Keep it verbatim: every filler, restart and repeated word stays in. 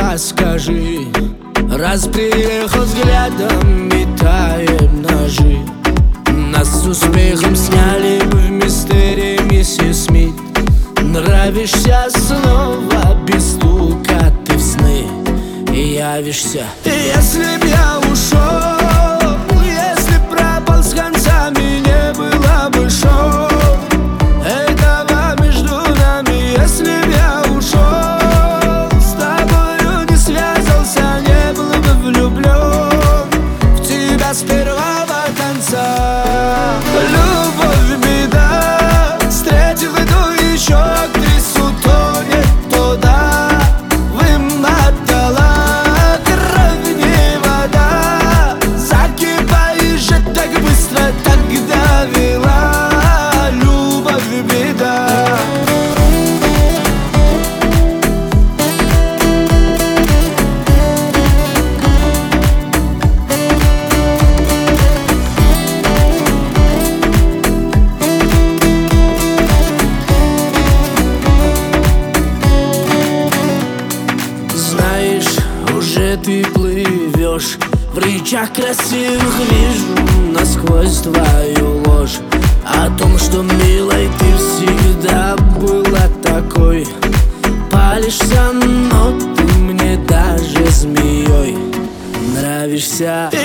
расскажи. Раз приехал взглядом, метаем ножи. Нас с успехом сняли в мистерии миссис Смит. Нравишься снова, без стука ты в сны явишься. Если б я ушел, если б пропал с концами, не было бы шоу этого между нами. Если б я ушел, с тобою не связался, не был бы влюблен в тебя с первого конца. Любовь беда, встретив эту еще актрису, тонет туда, вымотала кровь не вода. Закипаешь же так быстро, тогда вела. Любовь беда. Уже ты плывешь в рычаг красивых, вижу насквозь твою ложь о том, что, милой, ты всегда была такой. Палишься, но ты мне даже змеей нравишься.